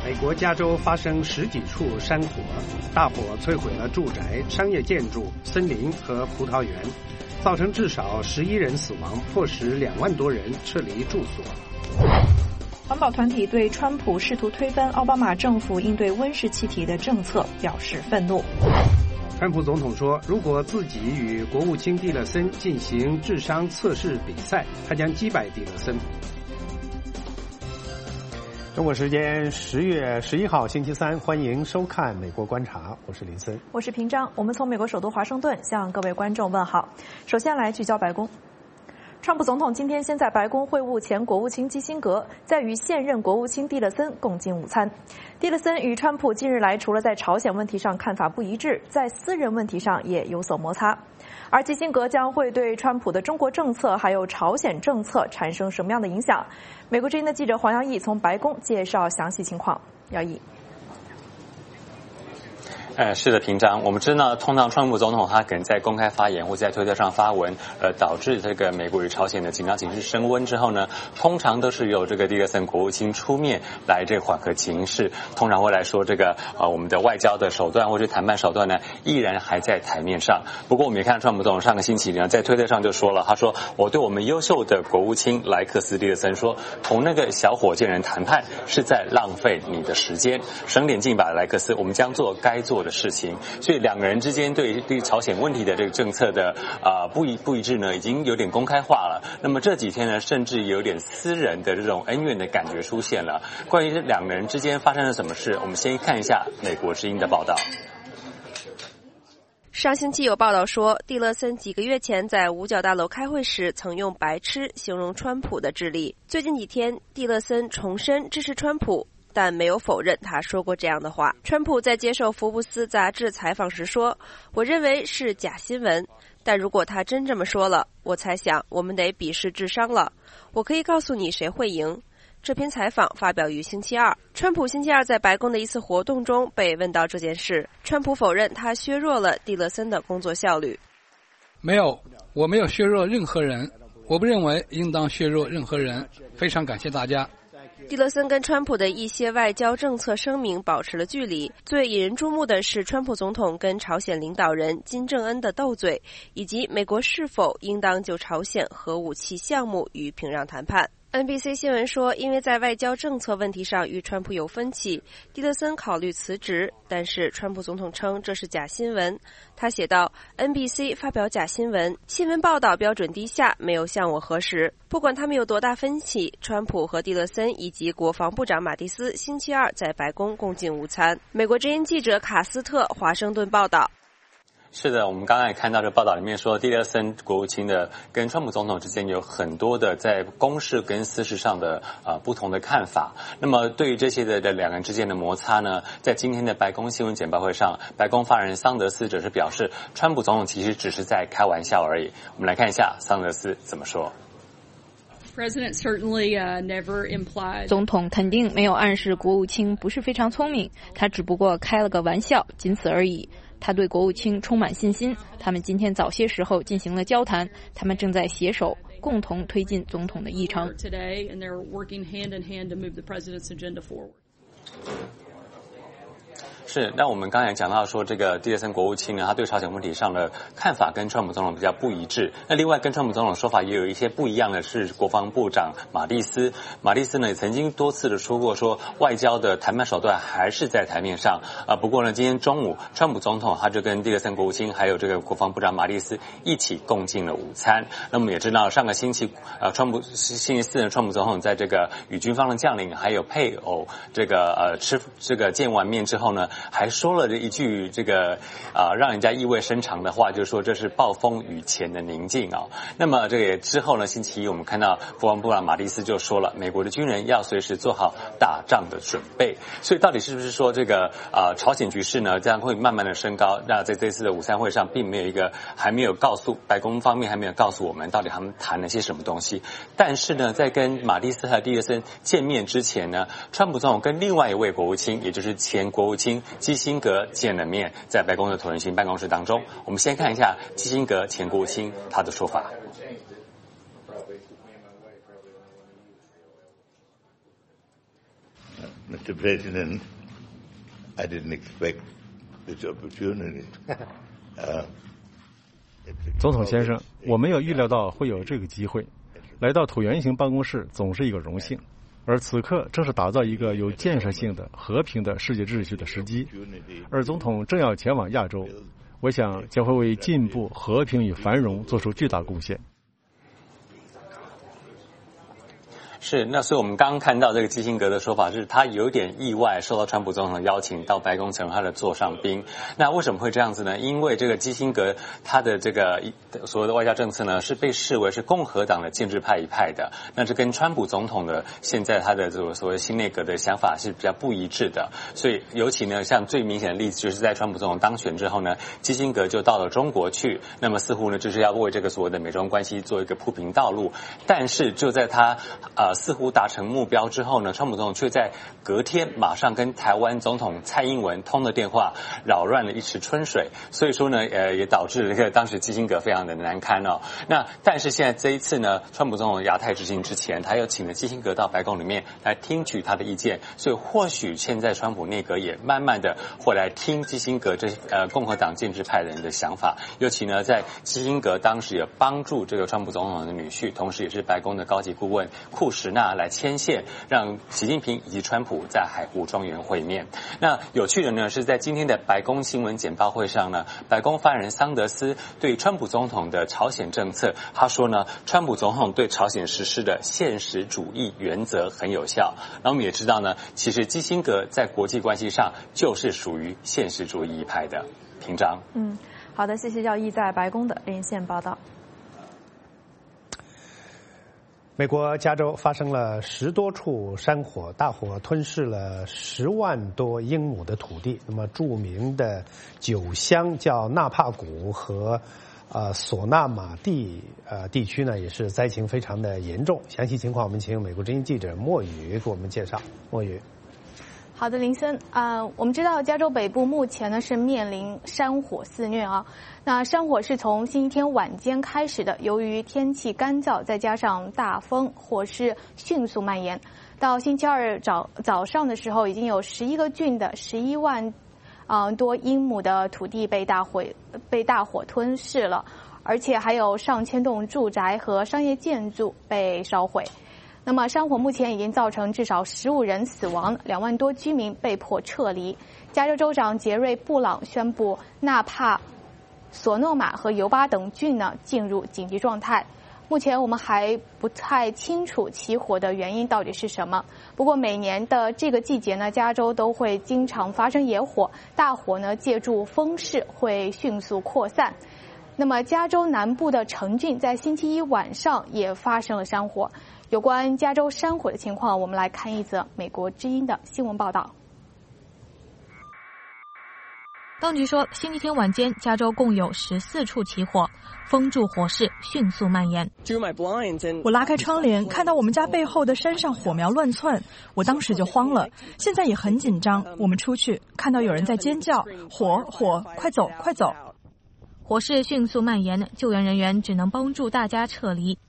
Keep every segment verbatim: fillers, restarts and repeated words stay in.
美国加州发生十几处山火，大火摧毁了住宅、商业建筑、森林和葡萄园，造成至少十一人死亡，迫使两万多人撤离住所。 环保团体对川普试图推翻奥巴马政府应对温室气体的政策表示愤怒。 川普总统说，如果自己与国务卿蒂勒森进行智商测试比赛，他将击败蒂勒森。中国时间十月十一号星期三，欢迎收看《美国观察》，我是林森， 我是平章。我们从美国首都华盛顿向各位观众问好。首先来聚焦白宫。川普总统今天先在白宫会晤前国务卿基辛格，再与现任国务卿蒂勒森共进午餐。蒂勒森与川普近日来除了在朝鲜问题上看法不一致，在私人问题上也有所摩擦。而基辛格将会对川普的中国政策还有朝鲜政策产生什么样的影响？美国之音的记者黄耀义从白宫介绍详细情况。耀义。 呃，是的，平章，我们知道，通常川普总统他可能在公开发言或在推特上发文，呃，导致这个美国与朝鲜的紧张情绪升温之后呢，通常都是由这个蒂勒森国务卿出面来这个缓和情势。通常会来说，这个呃我们的外交的手段或者谈判手段呢，依然还在台面上。不过我们也看到川普总统上个星期呢，在推特上就说了，他说我对我们优秀的国务卿莱克斯蒂勒森说，同那个小火箭人谈判是在浪费你的时间，省点劲吧，莱克斯，我们将做该做的的事情。所以两个人之间对对朝鲜问题的这个政策的啊、呃、不一不一致呢，已经有点公开化了。那么这几天呢，甚至有点私人的这种恩怨的感觉出现了。关于这两个人之间发生了什么事，我们先看一下美国之音的报道。 上星期有报道说，蒂勒森几个月前在五角大楼开会时曾用白痴形容川普的智力。最近几天，蒂勒森重申支持川普，但没有否认他说过这样的话。川普在接受福布斯杂志采访时说，我认为是假新闻，但如果他真这么说了，我猜想我们得比试智商了。我可以告诉你谁会赢。这篇采访发表于星期二。川普星期二在白宫的一次活动中被问到这件事，川普否认他削弱了蒂勒森的工作效率。 没有，我没有削弱任何人，我不认为应当削弱任何人。非常感谢大家。 蒂勒森跟川普的一些外交政策声明保持了距离。最引人注目的是川普总统跟朝鲜领导人金正恩的斗嘴，以及美国是否应当就朝鲜核武器项目与平壤谈判。N B C 新闻说，因为在外交政策问题上与川普有分歧，蒂勒森考虑辞职，但是川普总统称这是假新闻。他写道 N B C 发表假新闻，新闻报道标准低下，没有向我核实。不管他们有多大分歧，川普和蒂勒森以及国防部长马蒂斯星期二在白宫共进午餐。美国之音记者卡斯特华盛顿报道。 是的，我们刚刚也看到这报道里面说，蒂勒森国务卿的跟川普总统之间有很多的在公事跟私事上的呃不同的看法。那么对于这些的的两个人之间的摩擦呢，在今天的白宫新闻简报会上，白宫发言人桑德斯则是表示，川普总统其实只是在开玩笑而已。我们来看一下桑德斯怎么说。 总统肯定没有暗示国务卿不是非常聪明，他只不过开了个玩笑，仅此而已。他对国务卿充满信心，他们今天早些时候进行了交谈，他们正在携手共同推进总统的议程。 是，那我们刚才讲到说，这个蒂勒森国务卿呢，他对朝鲜问题上的看法跟川普总统比较不一致。那另外跟川普总统说法也有一些不一样的是，国防部长马蒂斯，马蒂斯呢也曾经多次的说过，说外交的谈判手段还是在台面上啊。不过呢，今天中午川普总统他就跟蒂勒森国务卿还有这个国防部长马蒂斯一起共进了午餐。那么也知道上个星期呃，川普星期四呢，川普总统在这个与军方的将领还有配偶这个呃吃这个见完面之后呢，还说了一句这个啊、呃、让人家意味深长的话，就是说这是暴风雨前的宁静啊、哦。那么这个之后呢，星期一我们看到国防部长马蒂斯就说了，美国的军人要随时做好打仗的准备。所以到底是不是说这个啊、呃、朝鲜局势呢，这样会慢慢的升高？那在这次的午餐会上，并没有一个还没有告诉白宫方面还没有告诉我们到底他们谈了些什么东西。但是呢，在跟马蒂斯和蒂勒森见面之前呢，川普总统跟另外一位国务卿，也就是前国务卿基辛格见了面，在白宫的椭圆形办公室当中。我们先看一下基辛格前国务卿他的说法。 Mister President, I didn't expect this opportunity. uh, 总统先生，我没有预料到会有这个机会。来到椭圆形办公室总是一个荣幸，而此刻正是打造一个有建设性的、和平的世界秩序的时机。而总统正要前往亚洲，我想将会为进步、和平与繁荣做出巨大贡献。 是，那所以我们刚刚看到这个基辛格的说法是，他有点意外受到川普总统的邀请到白宫成为他的座上宾。那为什么会这样子呢？因为这个基辛格他的这个所谓的外交政策呢，是被视为是共和党的建制派一派的，那这跟川普总统的现在他的这个所谓新内阁的想法是比较不一致的。所以尤其呢，像最明显的例子就是在川普总统当选之后呢，基辛格就到了中国去，那么似乎呢就是要为这个所谓的美中关系做一个铺平道路。但是就在他呃似乎达成目标之后呢，川普总统却在隔天马上跟台湾总统蔡英文通了电话，扰乱了一池春水。所以说呢，呃，也导致这个当时基辛格非常的难堪哦。那但是现在这一次呢，川普总统亚太之行之前，他又请了基辛格到白宫里面来听取他的意见，所以或许现在川普内阁也慢慢的会来听基辛格这呃共和党建制派人的想法。尤其呢，在基辛格当时也帮助这个川普总统的女婿，同时也是白宫的高级顾问库什纳来牵线，让习近平以及川普在海湖庄园会面。那有趣的呢，是在今天的白宫新闻简报会上呢，白宫发言人桑德斯对川普总统的朝鲜政策，他说呢，川普总统对朝鲜实施的现实主义原则很有效。然后我们也知道呢，其实基辛格在国际关系上就是属于现实主义一派的。平章， 嗯，好的，谢谢耀毅在白宫的连线报道。 美国加州发生了十多处山火，大火吞噬了十万多英亩的土地。那么著名的酒乡叫纳帕谷和呃索纳马蒂呃地区呢，也是灾情非常的严重。详细情况我们请美国之音记者莫宇给我们介绍。莫宇。 好的，林森啊、呃，我们知道加州北部目前呢是面临山火肆虐啊。那山火是从星期天晚间开始的，由于天气干燥，再加上大风，火势迅速蔓延。到星期二早早上的时候，已经有十一个郡的十一万啊、呃、多英亩的土地被大火被大火吞噬了，而且还有上千栋住宅和商业建筑被烧毁。那么山火目前已经造成至少十五人死亡，两万多居民被迫撤离。加州州长杰瑞·布朗宣布纳帕、索诺马和尤巴等郡呢进入紧急状态。目前我们还不太清楚起火的原因到底是什么。不过每年的这个季节呢，加州都会经常发生野火，大火呢借助风势会迅速扩散。那么加州南部的城郡在星期一晚上也发生了山火。有关加州山火的情况，我们来看一则美国之音的新闻报道。 当局说，星期天晚间，加州共有十四处起火，风助火势迅速蔓延。 我拉开窗帘，看到我们家背后的山上火苗乱窜，我当时就慌了。现在也很紧张。我们出去看到有人在尖叫：“火火，快走，快走！” 火势迅速蔓延，救援人员只能帮助大家撤离。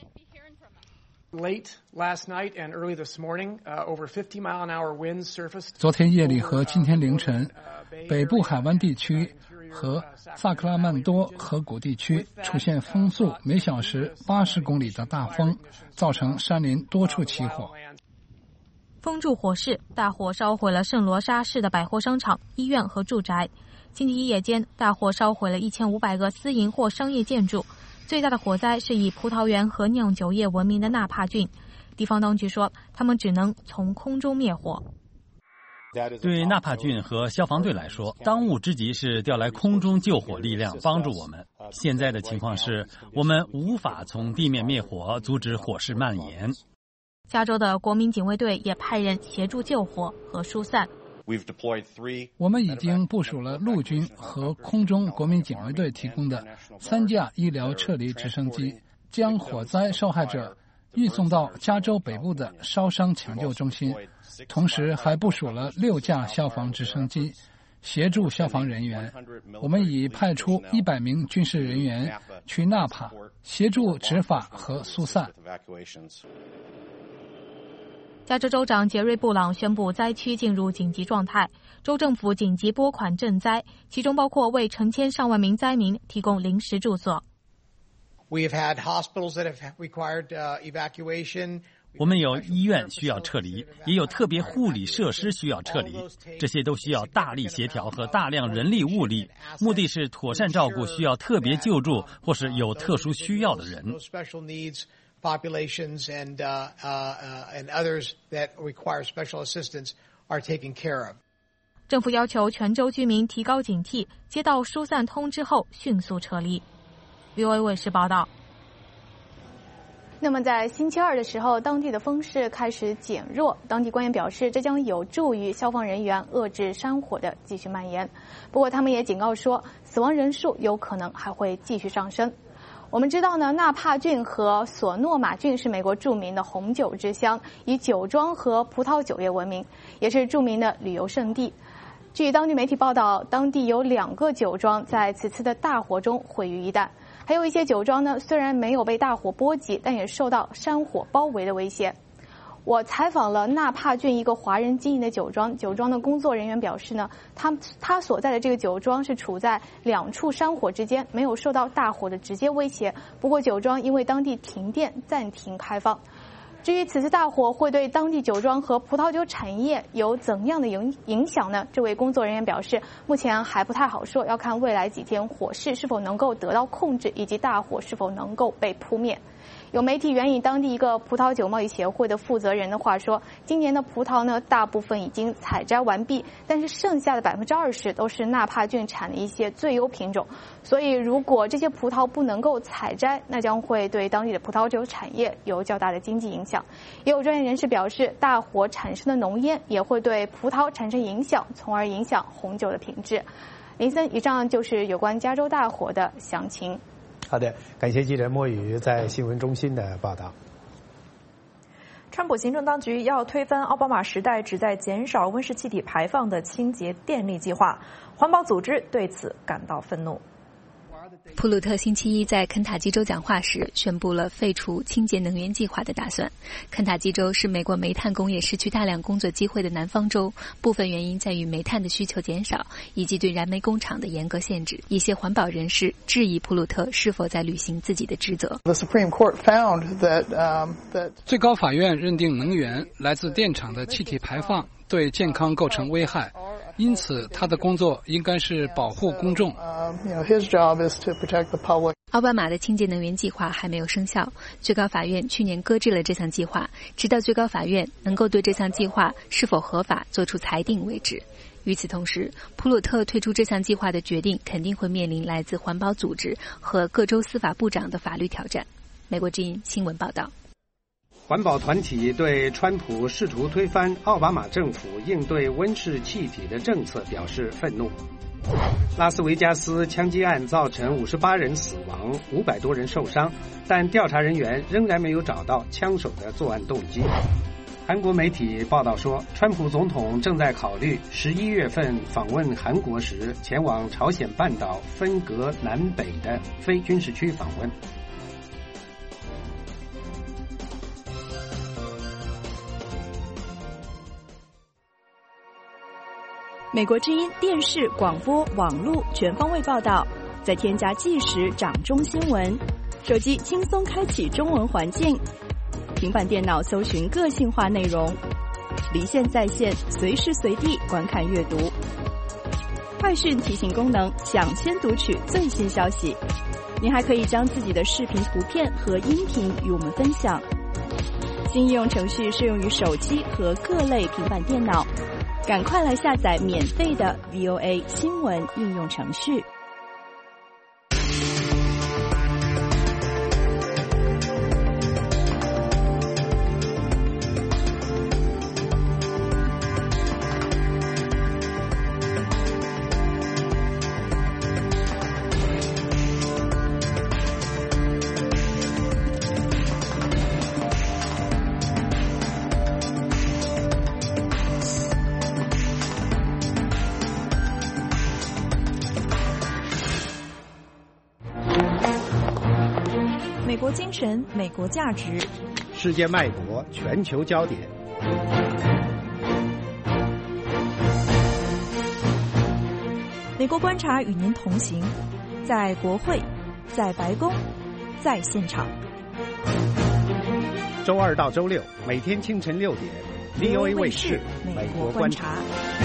昨天夜里和今天凌晨，北部海湾地区和萨克拉曼多河谷地区出现风速每小时八十公里的大风，造成山林多处起火。 风助火势，大火烧毁了圣罗莎市的百货商场、医院和住宅。星期一夜间，大火烧毁了一千五百个私营或商业建筑。最大的火灾是以葡萄园和酿酒业闻名的纳帕郡。地方当局说，他们只能从空中灭火。 对纳帕郡和消防队来说，当务之急是调来空中救火力量帮助我们。现在的情况是，我们无法从地面灭火，阻止火势蔓延。 加州的国民警卫队也派人协助救火和疏散。 我们已经部署了陆军和空中国民警卫队提供的三架医疗撤离直升机，将火灾受害者运送到加州北部的烧伤抢救中心，同时还部署了六架消防直升机协助消防人员。我们已派出一百名军事人员去纳帕协助执法和疏散。 加州州长杰瑞·布朗宣布灾区进入紧急状态，州政府紧急拨款赈灾，其中包括为成千上万名灾民提供临时住所。 We have had hospitals that have required evacuation. 我们有医院需要撤离，也有特别护理设施需要撤离，这些都需要大力协调和大量人力物力，目的是妥善照顾需要特别救助或是有特殊需要的人。 Populations and uh, uh, and others that require special assistance are taken care of. 政府要求全州居民提高警惕，接到疏散通知后迅速撤离。V O A 卫视报道。 那么在星期二的时候，当地的风势开始减弱，当地官员表示，这将有助于消防人员遏制山火的继续蔓延。不过，他们也警告说，死亡人数有可能还会继续上升。我们知道呢，纳帕郡和索诺马郡是美国著名的红酒之乡，以酒庄和葡萄酒业闻名，也是著名的旅游胜地。据当地媒体报道，当地有两个酒庄在此次的大火中毁于一旦。还有一些酒庄呢，虽然没有被大火波及，但也受到山火包围的威胁。我采访了纳帕郡一个华人经营的酒庄，酒庄的工作人员表示呢，他他所在的这个酒庄是处在两处山火之间，没有受到大火的直接威胁。不过酒庄因为当地停电，暂停开放。至于此次大火会对当地酒庄和葡萄酒产业有怎样的影影响呢？这位工作人员表示，目前还不太好说，要看未来几天火势是否能够得到控制，以及大火是否能够被扑灭。有媒体援引当地一个葡萄酒贸易协会的负责人的话说，今年的葡萄呢，大部分已经采摘完毕，但是剩下的百分之二十都是纳帕郡产的一些最优品种。所以，如果这些葡萄不能够采摘，那将会对当地的葡萄酒产业有较大的经济影响。也有专业人士表示，大火产生的浓烟也会对葡萄产生影响，从而影响红酒的品质。林森，以上就是有关加州大火的详情。 好的，感谢记者莫宇在新闻中心的报道。 川普行政当局要推翻奥巴马时代旨在减少温室气体排放的清洁电力计划，环保组织对此感到愤怒。 普鲁特星期一在肯塔基州讲话时宣布了废除清洁能源计划的打算。肯塔基州是美国煤炭工业失去大量工作机会的南方州，部分原因在于煤炭的需求减少，以及对燃煤工厂的严格限制。一些环保人士质疑普鲁特是否在履行自己的职责。 最高法院认定能源来自电厂的气体排放对健康构成危害，因此他的工作应该是保护公众。 奥巴马的清洁能源计划还没有生效，最高法院去年搁置了这项计划，直到最高法院能够对这项计划是否合法做出裁定为止。与此同时，普鲁特退出这项计划的决定肯定会面临来自环保组织和各州司法部长的法律挑战。美国之音新闻报道。 环保团体对川普试图推翻奥巴马政府应对温室气体的政策表示愤怒。拉斯维加斯枪击案造成五十八人死亡，五百多人受伤，但调查人员仍然没有找到枪手的作案动机。韩国媒体报道说，川普总统正在考虑十一月份访问韩国时前往朝鲜半岛分隔南北的非军事区访问。 美国之音电视、广播、网络全方位报道，再添加即时掌中新闻，手机轻松开启中文环境，平板电脑搜寻个性化内容，离线在线，随时随地观看阅读。快讯提醒功能，抢先读取最新消息。您还可以将自己的视频、图片和音频与我们分享。新应用程序适用于手机和各类平板电脑。赶快来下载免费的 V O A 新闻应用程序。 美国精神，美国价值， 世界脉搏，全球焦点。 美国观察与您同行，在国会，在白宫，在现场。 周二到周六每天清晨六点 ，V O A 卫视美国观察。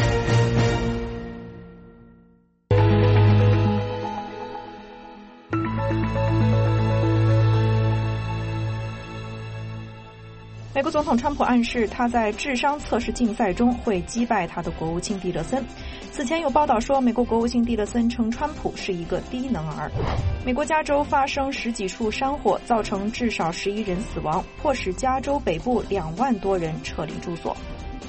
美国总统川普暗示，他在智商测试竞赛中会击败他的国务卿蒂勒森。此前有报道说，美国国务卿蒂勒森称川普是一个低能儿。美国加州发生十几处山火，造成至少十一人死亡，迫使加州北部两万多人撤离住所。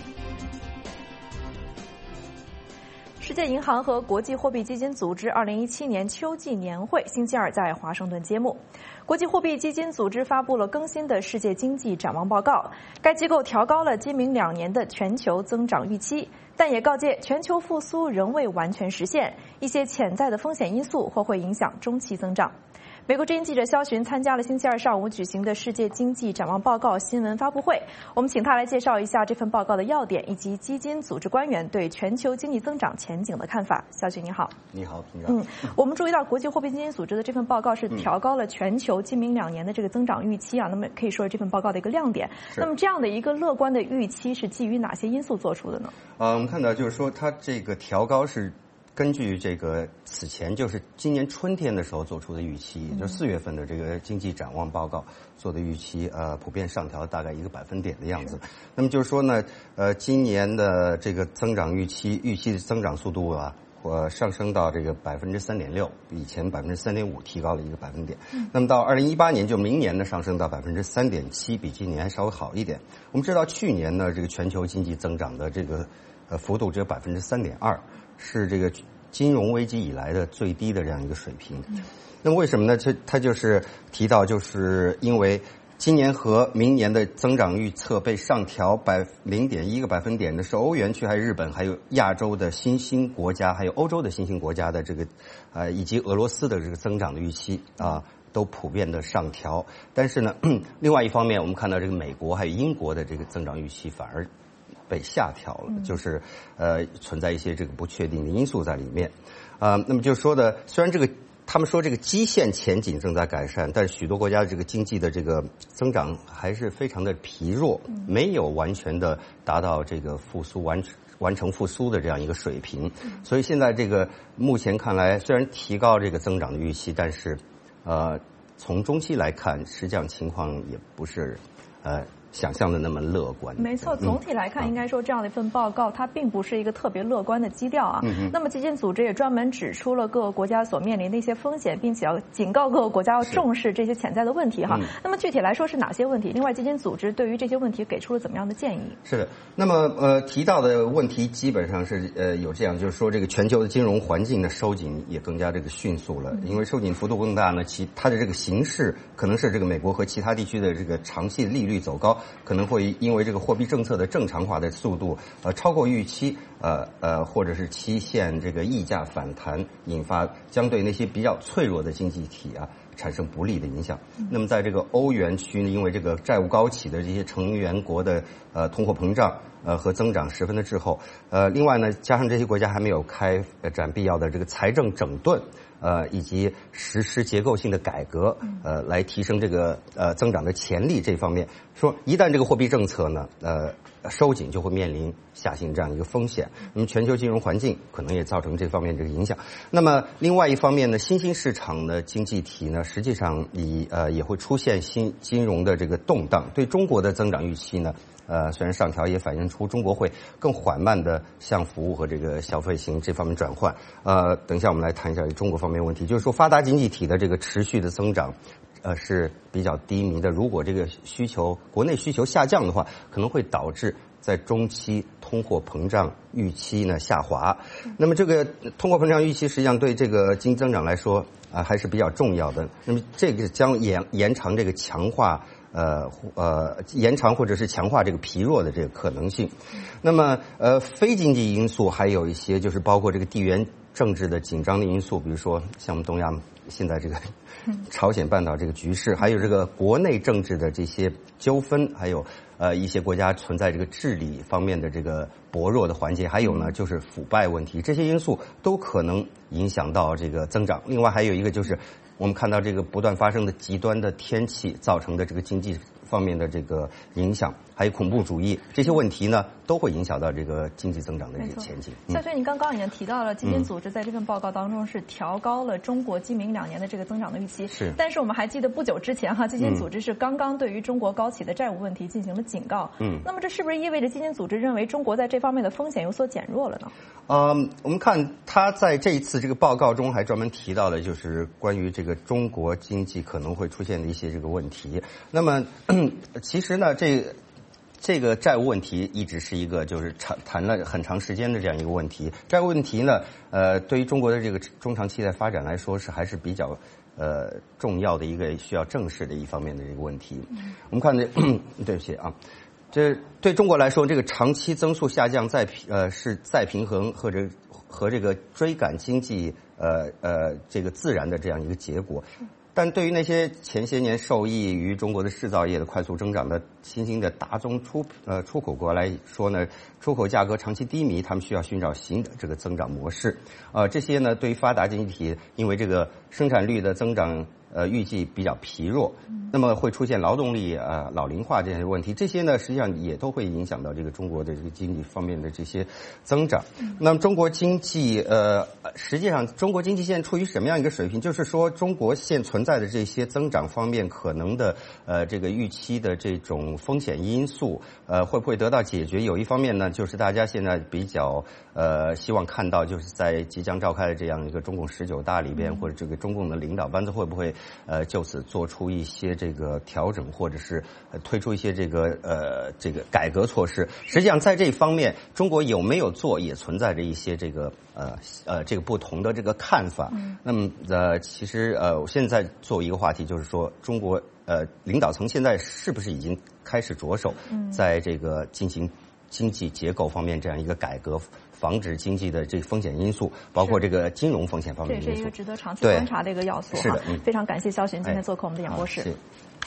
世界银行和国际货币基金组织二零一七年秋季年会星期二在华盛顿揭幕。国际货币基金组织发布了更新的世界经济展望报告，该机构调高了今明两年的全球增长预期，但也告诫全球复苏仍未完全实现，一些潜在的风险因素或会影响中期增长。美国之音记者肖寻参加了星期二上午举行的世界经济展望报告新闻发布会，我们请他来介绍一下这份报告的要点，以及基金组织官员对全球经济增长前景的看法。肖寻你好。 你好，平长。 嗯，我们注意到国际货币基金组织的这份报告是调高了全球今明两年的这个增长预期啊，那么可以说是这份报告的一个亮点。那么这样的一个乐观的预期是基于哪些因素做出的呢？ 呃，我们看到就是说它这个调高是根据这个此前就是今年春天的时候做出的预期，也就是四月份的这个经济展望报告做的预期，呃，普遍上调大概一个百分点的样子。那么就是说呢，呃，今年的这个增长预期，预期的增长速度啊，呃，上升到这个百分之三点六，比以前百分之三点五提高了一个百分点。嗯、那么到二零一八年，就明年呢，上升到百分之三点七，比今年还稍微好一点。我们知道去年呢，这个全球经济增长的这个呃幅度只有百分之三点二。是这个金融危机以来的最低的这样一个水平。那么为什么呢？这它就是提到，就是因为今年和明年的增长预测被上调百零点一个百分点的是欧元区、还有日本、还有亚洲的新兴国家、还有欧洲的新兴国家的这个呃以及俄罗斯的这个增长的预期啊，都普遍的上调。但是呢，另外一方面，我们看到这个美国还有英国的这个增长预期反而被下调了，就是呃存在一些这个不确定的因素在里面，啊、呃，那么就是说的，虽然这个他们说这个基线前景正在改善，但是许多国家这个经济的这个增长还是非常的疲弱，没有完全的达到这个复苏完完成复苏的这样一个水平，所以现在这个目前看来，虽然提高这个增长的预期，但是呃从中期来看，实际上情况也不是呃。想象的那么乐观。 没错，总体来看，应该说这样的一份报告，它并不是一个特别乐观的基调啊。嗯、那么基金组织也专门指出了各个国家所面临的一些风险，并且要警告各个国家要重视这些潜在的问题哈。嗯、那么具体来说是哪些问题？另外，基金组织对于这些问题给出了怎么样的建议？ 是的，那么呃提到的问题基本上是呃有这样，就是说这个全球的金融环境的收紧也更加这个迅速了，嗯、因为收紧幅度更大呢，其它的这个形势可能是这个美国和其他地区的这个长期利率走高，可能会因为这个货币政策的正常化的速度呃超过预期，呃呃或者是期限这个溢价反弹，引发将对那些比较脆弱的经济体啊产生不利的影响。嗯、那么在这个欧元区呢，因为这个债务高企的这些成员国的呃通货膨胀呃和增长十分的滞后，呃另外呢加上这些国家还没有开展必要的这个财政整顿。呃，以及实施结构性的改革，呃，来提升这个呃增长的潜力这方面，说一旦这个货币政策呢，呃，收紧，就会面临下行这样一个风险。那么全球金融环境可能也造成这方面这个影响。那么另外一方面呢，新兴市场的经济体呢，实际上以呃也会出现新金融的这个动荡。对中国的增长预期呢？呃，虽然上调也反映出中国会更缓慢的向服务和这个消费型这方面转换。呃，等一下我们来谈一下中国方面问题，就是说发达经济体的这个持续的增长，呃是比较低迷的。如果这个需求国内需求下降的话，可能会导致在中期通货膨胀预期呢下滑。那么这个通货膨胀预期实际上对这个经济增长来说啊、呃、还是比较重要的。那么这个将延延长这个强化。呃呃，延长或者是强化这个疲弱的这个可能性。那么呃，非经济因素还有一些，就是包括这个地缘政治的紧张的因素，比如说像我们东亚现在这个朝鲜半岛这个局势，还有这个国内政治的这些纠纷，还有呃一些国家存在这个治理方面的这个薄弱的环节，还有呢就是腐败问题，这些因素都可能影响到这个增长。另外还有一个就是我们看到这个不断发生的极端的天气造成的这个经济方面的这个影响，还有恐怖主义这些问题呢，都会影响到这个经济增长的这个前景。 夏轩，您刚刚已经提到了，基金组织在这份报告当中是调高了中国今明两年的这个增长的预期。 是， 但是我们还记得不久之前哈，基金组织是刚刚对于中国高企的债务问题进行了警告。嗯，那么这是不是意味着基金组织认为中国在这方面的风险有所减弱了呢？ 嗯，我们看他在这一次这个报告中还专门提到了，就是关于这个中国经济可能会出现的一些这个问题。那么其实呢，这这个债务问题一直是一个就是长谈了很长时间的这样一个问题。债务问题呢，呃，对于中国的这个中长期的发展来说，是还是比较呃重要的一个需要正视的一方面的这个问题。嗯、我们看这，对不起啊。这对中国来说，这个长期增速下降再呃是再平衡或者和这个追赶经济呃呃这个自然的这样一个结果。但对于那些前些年受益于中国的制造业的快速增长的新兴的大宗出呃出口国来说呢，出口价格长期低迷，他们需要寻找新的这个增长模式。呃，这些呢对于发达经济体，因为这个生产率的增长呃预计比较疲弱，那么会出现劳动力呃老龄化这些问题，这些呢实际上也都会影响到这个中国的这个经济方面的这些增长。那么中国经济呃实际上中国经济现在处于什么样一个水平？就是说中国现存在的这些增长方面可能的呃这个预期的这种风险因素呃会不会得到解决？有一方面呢，就是大家现在比较呃希望看到，就是在即将召开的这样一个中共十九大里边，或者这个中共的领导班子会不会呃，就此做出一些这个调整，或者是、呃、推出一些这个呃这个改革措施。实际上，在这方面，中国有没有做，也存在着一些这个呃呃这个不同的这个看法。嗯、那么呃，其实呃，我现在作为一个话题，就是说，中国呃领导层现在是不是已经开始着手在这个进行经济结构方面这样一个改革？防止经济的这个风险因素，包括这个金融风险方面的因素， 这是一个值得长期观察的一个要素。 是的、嗯， 非常感谢肖璇今天做客我们的演播室。 哎、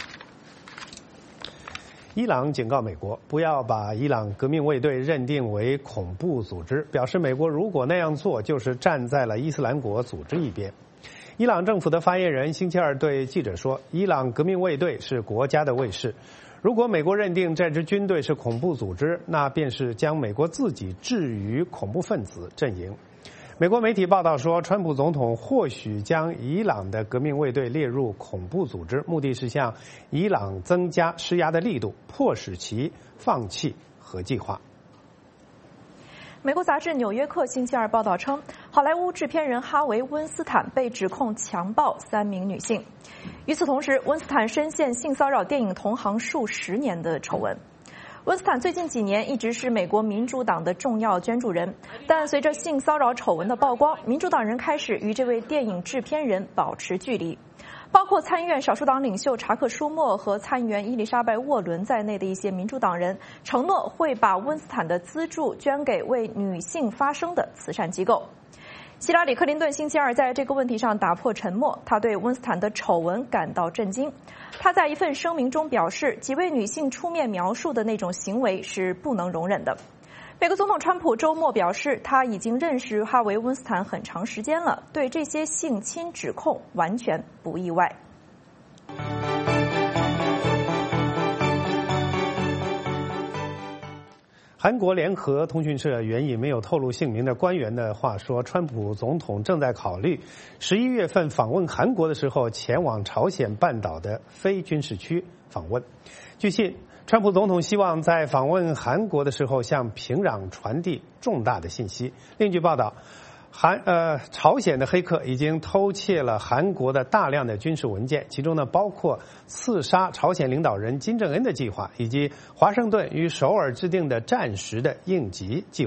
伊朗警告美国不要把伊朗革命卫队认定为恐怖组织，表示美国如果那样做，就是站在了伊斯兰国组织一边。伊朗政府的发言人星期二对记者说，伊朗革命卫队是国家的卫士。如果美国认定这支军队是恐怖组织，那便是将美国自己置于恐怖分子阵营。美国媒体报道说，川普总统或许将伊朗的革命卫队列入恐怖组织，目的是向伊朗增加施压的力度，迫使其放弃核计划。 美国杂志《纽约客》星期二报道称，好莱坞制片人哈维·温斯坦被指控强暴三名女性。与此同时，温斯坦深陷性骚扰电影同行数十年的丑闻。温斯坦最近几年一直是美国民主党的重要捐助人，但随着性骚扰丑闻的曝光，民主党人开始与这位电影制片人保持距离。包括参议院少数党领袖查克·舒默和参议员伊丽莎白·沃伦在内的一些民主党人承诺会把温斯坦的资助捐给为女性发声的慈善机构。希拉里·克林顿星期二在这个问题上打破沉默，他对温斯坦的丑闻感到震惊。他在一份声明中表示，几位女性出面描述的那种行为是不能容忍的。美国总统川普周末表示，他已经认识哈维·温斯坦很长时间了，对这些性侵指控完全不意外。 韩国联合通讯社援引没有透露姓名的官员的话说，川普总统正在考虑十一月份访问韩国的时候前往朝鲜半岛的非军事区访问。据悉，川普总统希望在访问韩国的时候向平壤传递重大的信息。另据报道，韩呃朝鲜的黑客已经偷窃了韩国的大量的军事文件，其中呢包括刺杀朝鲜领导人金正恩的计划，以及华盛顿与首尔制定的战时的应急计划。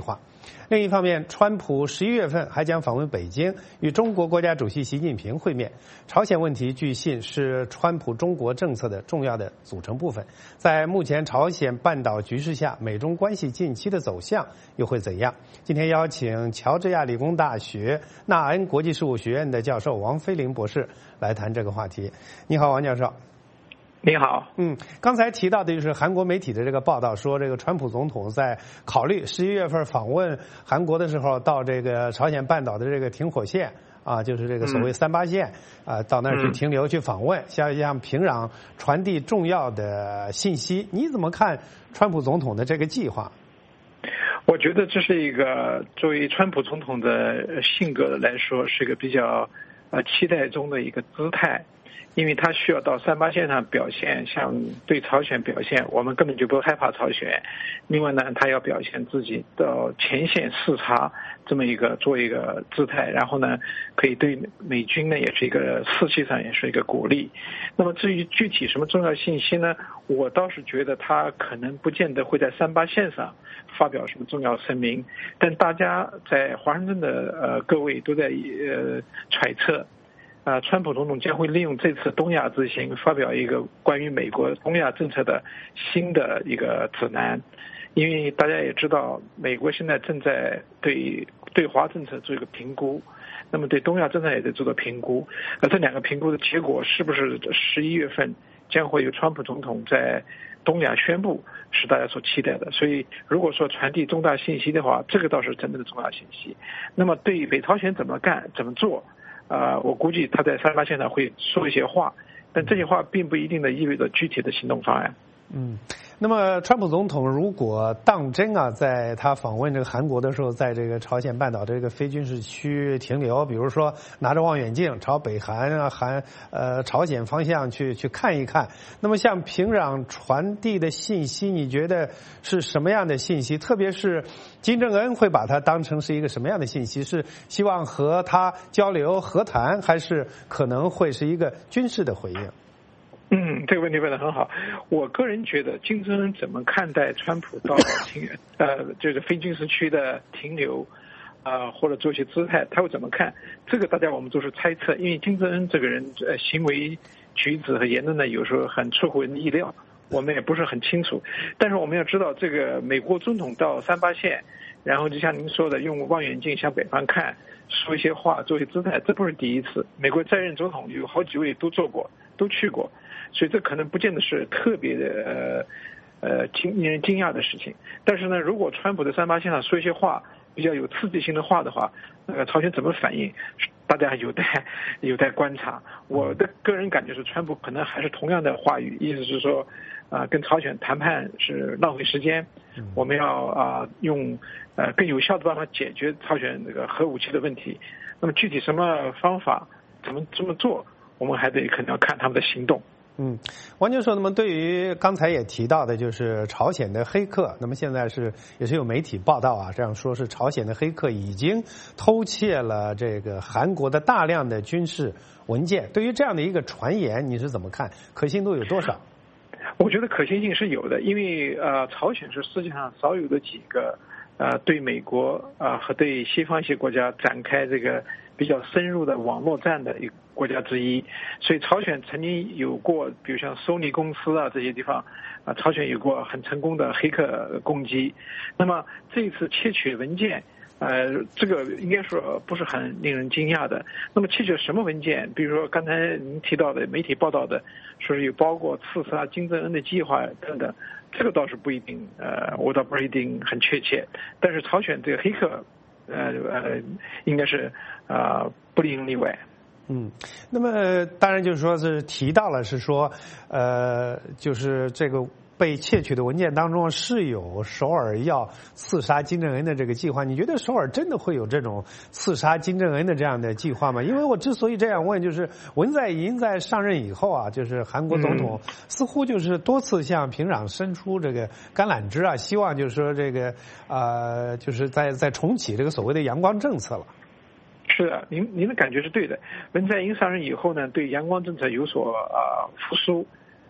另一方面，川普十一月份还将访问北京，与中国国家主席习近平会面。朝鲜问题据信是川普中国政策的重要的组成部分。在目前朝鲜半岛局势下，美中关系近期的走向又会怎样？今天邀请乔治亚理工大学纳恩国际事务学院的教授王飞林博士来谈这个话题。你好，王教授。 你好， 嗯，刚才提到的就是韩国媒体的这个报道，说这个川普总统在考虑十一月份访问韩国的时候，到这个朝鲜半岛的这个停火线啊，就是这个所谓三八线啊，到那儿去停留、去访问，向向平壤传递重要的信息。你怎么看川普总统的这个计划？ 我觉得这是一个作为川普总统的性格来说，是一个比较呃期待中的一个姿态。因为他需要到三八线上表现，像对朝鲜表现，我们根本就不害怕朝鲜。另外呢，他要表现自己到前线视察这么一个做一个姿态，然后呢，可以对美军呢也是一个士气上也是一个鼓励。那么至于具体什么重要信息呢？我倒是觉得他可能不见得会在三八线上发表什么重要声明，但大家在华盛顿的呃各位都在呃揣测。啊，川普总统将会利用这次东亚之行发表一个关于美国东亚政策的新的一个指南，因为大家也知道，美国现在正在对对华政策做一个评估，那么对东亚政策也在做个评估，而这两个评估的结果是不是十一月份将会由川普总统在东亚宣布，是大家所期待的。所以如果说传递重大信息的话，这个倒是真正的重大信息。那么对于北朝鲜怎么干、怎么做？啊、呃，我估计他在三八线上会说一些话，但这些话并不一定的意味着具体的行动方案。 嗯，那么川普总统如果当真啊，在他访问这个韩国的时候，在这个朝鲜半岛这个非军事区停留，比如说拿着望远镜朝北韩啊、韩呃朝鲜方向去去看一看，那么向平壤传递的信息，你觉得是什么样的信息？特别是金正恩会把它当成是一个什么样的信息？是希望和他交流和谈，还是可能会是一个军事的回应？ 嗯，这个问题问得很好。我个人觉得，金正恩怎么看待川普到停呃这个非军事区的停留，啊、呃、或者做一些姿态，他会怎么看？这个大家我们都是猜测，因为金正恩这个人呃行为举止和言论呢，有时候很出乎人的意料，我们也不是很清楚。但是我们要知道，这个美国总统到三八线，然后就像您说的，用望远镜向北方看，说一些话，做一些姿态，这不是第一次。美国在任总统有好几位都做过，都去过。所以这可能不见得是特别的呃呃惊令人惊讶的事情，但是呢，如果川普在三八线上说一些话比较有刺激性的话的话，呃，朝鲜怎么反应，大家有待有待观察。我的个人感觉是，川普可能还是同样的话语，意思是说，啊、呃，跟朝鲜谈判是浪费时间，我们要啊、呃、用呃更有效的办法解决朝鲜这个核武器的问题。那么具体什么方法，怎么这么做，我们还得可能要看他们的行动。 嗯，王教授，那么对于刚才也提到的，就是朝鲜的黑客，那么现在是也是有媒体报道啊，这样说是朝鲜的黑客已经偷窃了这个韩国的大量的军事文件。对于这样的一个传言，你是怎么看？可信度有多少？ 我觉得可信性是有的，因为呃，朝鲜是世界上少有的几个呃对美国啊、呃、和对西方一些国家展开这个比较深入的网络战的一个国家之一，所以朝鲜曾经有过，比如像索尼公司啊这些地方，啊，朝鲜有过很成功的黑客攻击。那么这一次窃取文件，呃，这个应该说不是很令人惊讶的。那么窃取什么文件？比如说刚才您提到的媒体报道的，说是有包括刺杀金正恩的计划等等，这个倒是不一定，呃，我倒不是一定很确切。但是朝鲜这个黑客，呃呃，应该是啊、呃、不令人例外。 嗯，那么当然就是说是提到了，是说，呃，就是这个被窃取的文件当中是有首尔要刺杀金正恩的这个计划。你觉得首尔真的会有这种刺杀金正恩的这样的计划吗？因为我之所以这样问，就是文在寅在上任以后啊，就是韩国总统似乎就是多次向平壤伸出这个橄榄枝啊，希望就是说这个呃，就是在在重启这个所谓的阳光政策了。 是的，您您的感觉是对的。文在寅上任以后呢，对阳光政策有所啊、呃、复苏，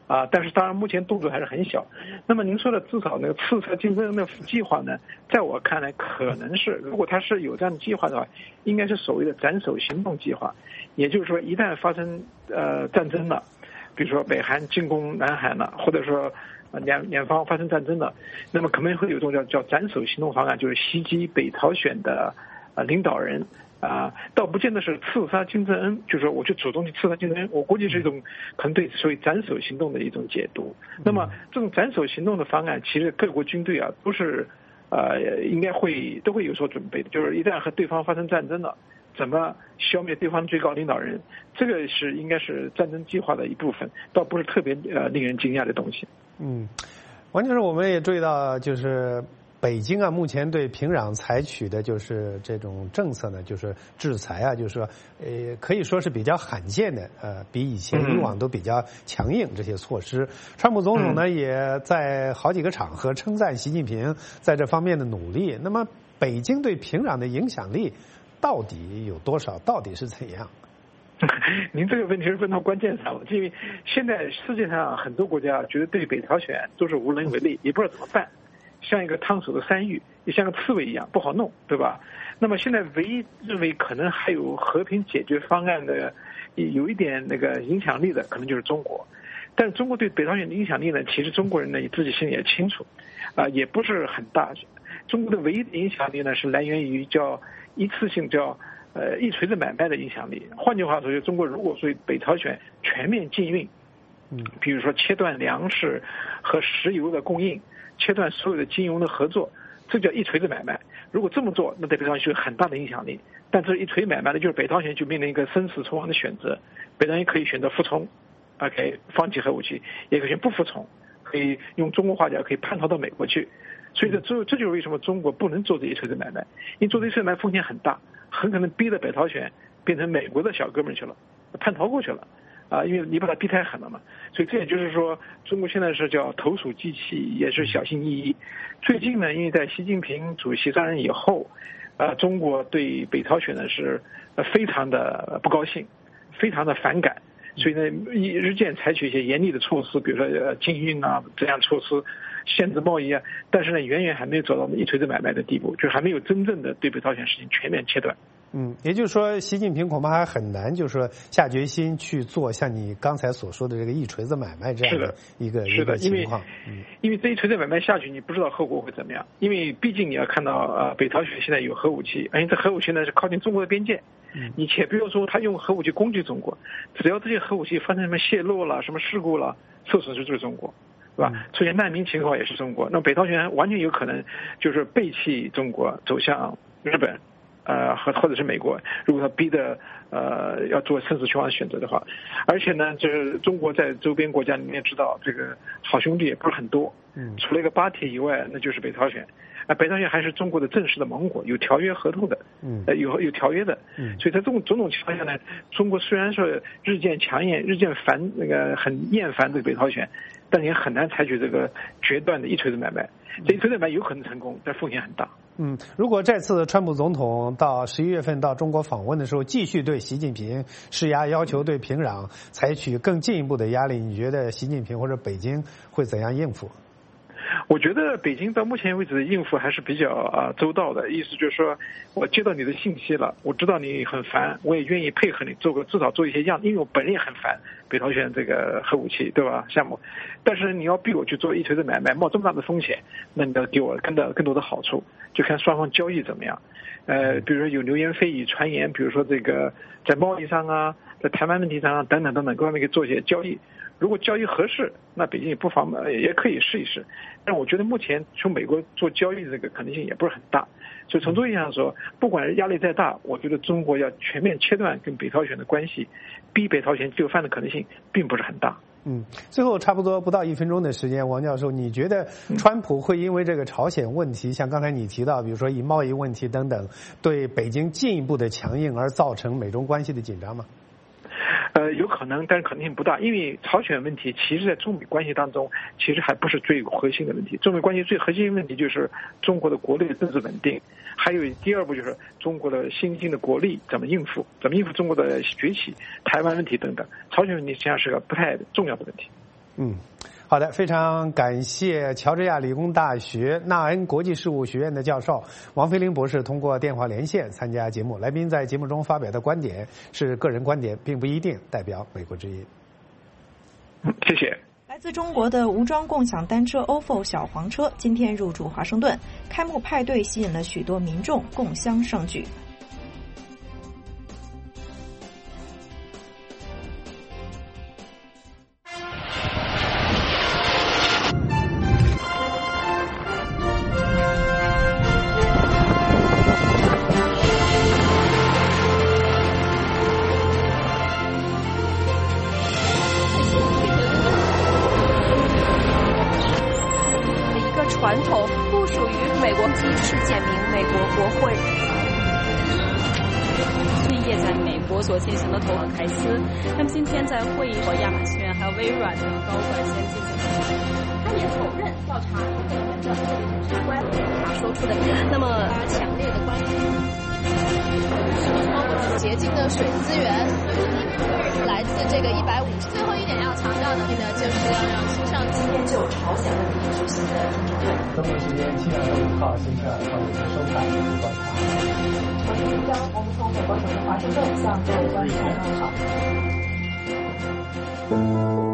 啊，但是当然目前动作还是很小。那么您说的至少那个刺杀金正恩的计划呢，在我看来可能是，如果他是有这样的计划的话，应该是所谓的斩首行动计划，也就是说一旦发生呃战争了，比如说北韩进攻南韩了，或者说两两方发生战争了，那么可能会有一种叫叫斩首行动方案，就是袭击北朝鲜的呃领导人。啊，倒不见得是刺杀金正恩，就是说我去主动去刺杀金正恩，我估计是一种可能对所谓斩首行动的一种解读。那么这种斩首行动的方案，其实各国军队啊都是呃应该会都会有所准备的，就是一旦和对方发生战争了，怎么消灭对方最高领导人，这个是应该是战争计划的一部分，倒不是特别呃令人惊讶的东西。 嗯，王教授，我们也注意到，就是北京啊，目前对平壤采取的就是这种政策呢，就是制裁啊，就是说，呃，可以说是比较罕见的，呃，比以前以往都比较强硬这些措施。川普总统呢，也在好几个场合称赞习近平在这方面的努力。那么，北京对平壤的影响力到底有多少？到底是怎样？ 您这个问题是问到关键上了，因为现在世界上很多国家觉得对北朝鲜都是无能为力，也不知道怎么办。像一个烫手的山芋，也像个刺猬一样不好弄，对吧？那么现在唯一认为可能还有和平解决方案的，有一点那个影响力的，可能就是中国。但是中国对北朝鲜的影响力呢，其实中国人呢自己心里也清楚，啊、呃，也不是很大。中国的唯一的影响力呢，是来源于叫一次性叫呃一锤子买卖的影响力。换句话说，就中国如果对北朝鲜全面禁运，嗯，比如说切断粮食和石油的供应。切断所有的金融的合作，这叫一锤子买卖。如果这么做，那对北朝鲜有很大的影响力。但这一锤买卖呢，就是北朝鲜就面临一个生死存亡的选择。北朝鲜可以选择服从，啊，可以放弃核武器，也可以选不服从，可以用中国话讲，可以叛逃到美国去。所以这这这就是为什么中国不能做这一锤子买卖，因为做这一锤子买卖风险很大，很可能逼得北朝鲜变成美国的小哥们去了，叛逃过去了。啊，因为你把它逼太狠了嘛，所以这也就是说，中国现在是叫投鼠忌器，也是小心翼翼。最近呢，因为在习近平主席上任以后，呃，中国对北朝鲜呢是非常的不高兴，非常的反感，所以呢，日渐采取一些严厉的措施，比如说呃禁运啊这样措施，限制贸易啊，但是呢，远远还没有走到一锤子买卖的地步，就是还没有真正的对北朝鲜事情全面切断。 嗯，也就是说，习近平恐怕还很难，就是说下决心去做像你刚才所说的这个一锤子买卖这样的一个一个情况。 嗯，因为这一锤子买卖下去，你不知道后果会怎么样。因为毕竟你要看到，呃，北朝鲜现在有核武器，而且这核武器呢是靠近中国的边界。嗯，你且不要说他用核武器攻击中国，只要这些核武器发生什么泄露了、什么事故了，受损失就是中国。是吧？出现难民情况也是中国。那北朝鲜完全有可能就是背弃中国，走向日本。呃，或或者是美国，如果他逼的呃要做生死存亡的选择的话，而且呢，就是中国在周边国家里面知道这个好兄弟也不是很多，嗯，除了一个巴铁以外，那就是北朝鲜，啊、呃，北朝鲜还是中国的正式的盟国，有条约合同的，嗯，呃，有有条约的，嗯，所以在这种种种情况下呢，中国虽然说日渐强硬，日渐烦那个很厌烦这个北朝鲜，但也很难采取这个决断的一锤子买卖，这一锤子买卖有可能成功，但风险很大。 嗯，如果这次川普总统到十一月份到中国访问的时候，继续对习近平施压，要求对平壤采取更进一步的压力，你觉得习近平或者北京会怎样应付？ 我觉得北京到目前为止的应付还是比较啊、呃、周到的，意思就是说我接到你的信息了，我知道你很烦，我也愿意配合你做个至少做一些样，因为我本人也很烦北朝鲜这个核武器，对吧？项目，但是你要逼我去做一锤子买卖，冒这么大的风险，那你要给我更的更多的好处，就看双方交易怎么样。呃，比如说有流言蜚语传言，比如说这个在贸易上啊，在台湾问题上啊，等等等等，各方面可以做一些交易。如果交易合适，那北京也不妨也可以试一试。但我觉得目前从美国做交易的这个可能性也不是很大。所以从这个意义上说，不管压力再大，我觉得中国要全面切断跟北朝鲜的关系，逼北朝鲜就范的可能性并不是很大。 嗯，最后差不多不到一分钟的时间，王教授，你觉得川普会因为这个朝鲜问题，像刚才你提到，比如说以贸易问题等等，对北京进一步的强硬而造成美中关系的紧张吗？ 呃，有可能，但是可能性不大，因为朝鲜问题其实在中美关系当中，其实还不是最核心的问题。中美关系最核心的问题就是中国的国内的政治稳定，还有第二步就是中国的新兴的国力怎么应付，怎么应付中国的崛起、台湾问题等等。朝鲜问题实际上是个不太重要的问题。 嗯。好的，非常感谢乔治亚理工大学纳恩国际事务学院的教授王飞林博士通过电话连线参加节目。来宾在节目中发表的观点是个人观点，并不一定代表美国之音。 谢谢。 来自中国的无桩共享单车 O F O 小黄车今天入驻华盛顿，开幕派对吸引了许多民众共襄盛举。 传统不属于美国机是简明美国国会。 企业在美国所进行的投行开司，那么今天在会议和亚马逊还有微软的高管先进行他也否认调查和本人的相关他说出的，那么他强烈的关注。洁净的水资源来自这个一百五十。最后一点要强调的呢，就是要让新上今天就朝鲜问题举行的听证会。 中国时间七月二十五号星期二上午的收看和观察。 我是张，我们从美国首都华盛顿向各位观众问好。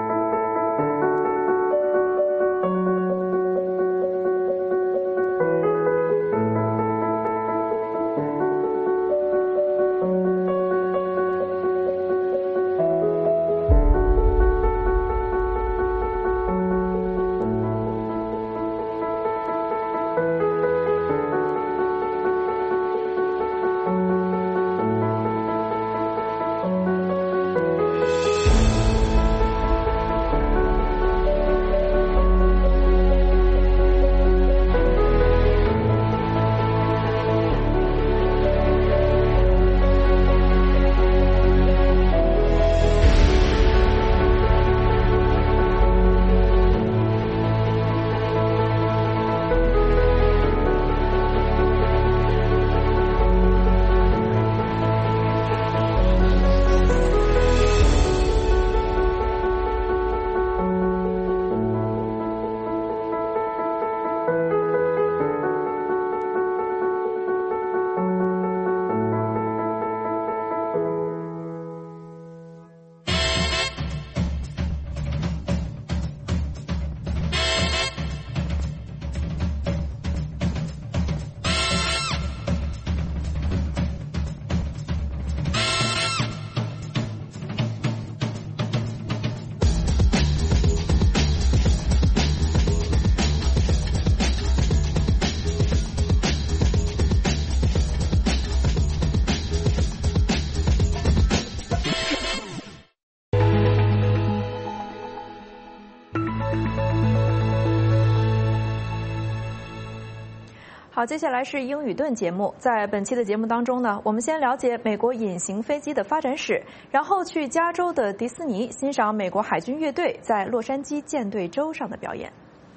好，接下来是英语顿节目。在本期的节目当中呢，我们先了解美国隐形飞机的发展史，然后去加州的迪士尼欣赏美国海军乐队在洛杉矶舰队周上的表演。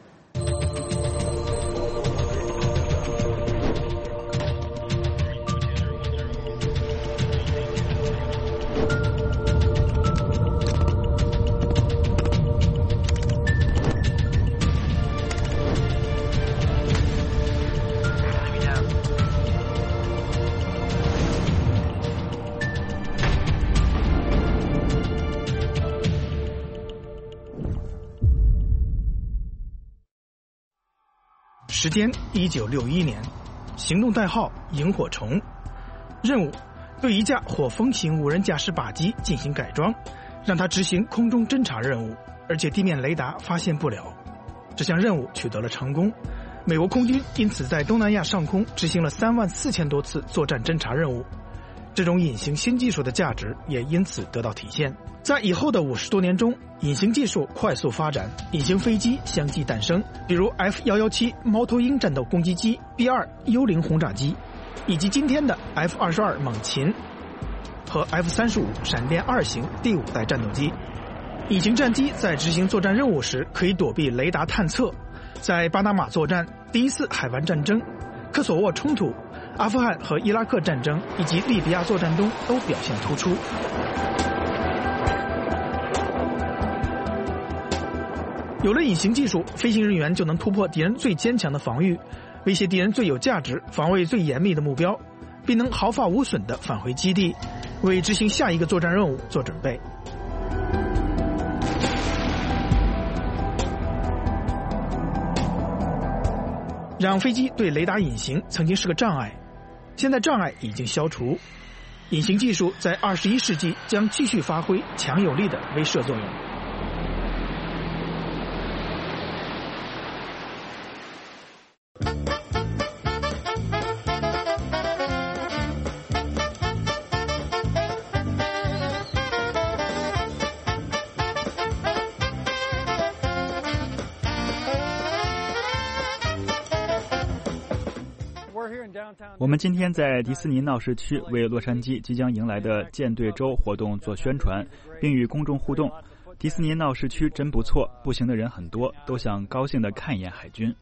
时间一九六一年，行动代号萤火虫，任务对一架火风型无人驾驶靶机进行改装，让它执行空中侦察任务，而且地面雷达发现不了。这项任务取得了成功，美国空军因此在东南亚上空执行了三万四千多次作战侦察任务，这种隐形新技术的价值也因此得到体现。在以后的五十多年中，隐形技术快速发展，隐形飞机相继诞生，比如 F 一一七 猫头鹰战斗攻击机、B 二 幽灵轰炸机，以及今天的 F 二十二猛禽和 F 三十五闪电二型第五代战斗机。隐形战机在执行作战任务时可以躲避雷达探测，在巴拿马作战、第一次海湾战争、科索沃冲突、阿富汗和伊拉克战争以及利比亚作战中都表现突出。 有了隐形技术，飞行人员就能突破敌人最坚强的防御，威胁敌人最有价值、防卫最严密的目标，并能毫发无损地返回基地，为执行下一个作战任务做准备。让飞机对雷达隐形曾经是个障碍，现在障碍已经消除，隐形技术在二十一世纪将继续发挥强有力的威慑作用。 我们今天在迪士尼闹市区为洛杉矶即将迎来的舰队周活动做宣传，并与公众互动。迪士尼闹市区真不错，步行的人很多，都想高兴地看一眼海军。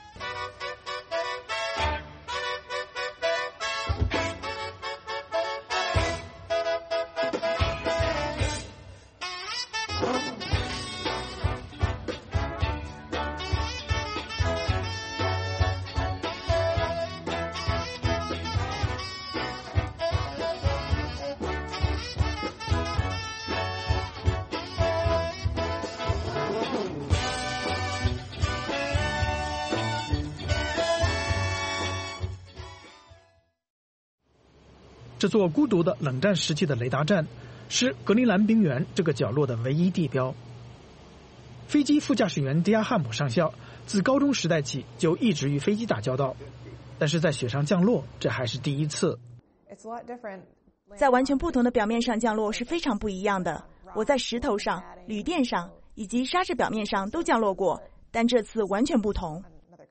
这座孤独的冷战时期的雷达站是格陵兰冰原这个角落的唯一地标。飞机副驾驶员迪亚汉姆上校自高中时代起就一直与飞机打交道，但是在雪上降落这还是第一次。 在完全不同的表面上降落是非常不一样的。我在石头上、铝垫上以及沙质表面上都降落过，但这次完全不同。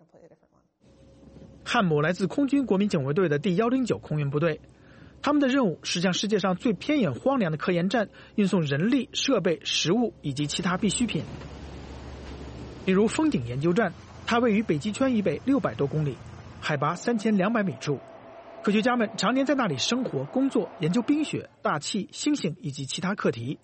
汉姆来自空军国民警卫队的第一零九空运部队，他们的任务是向世界上最偏远荒凉的科研站运送人力、设备、食物以及其他必需品。例如峰顶研究站，它位于北极圈以北六百多公里，海拔三千两百米处。科学家们常年在那里生活、工作，研究冰雪、大气、星星以及其他课题。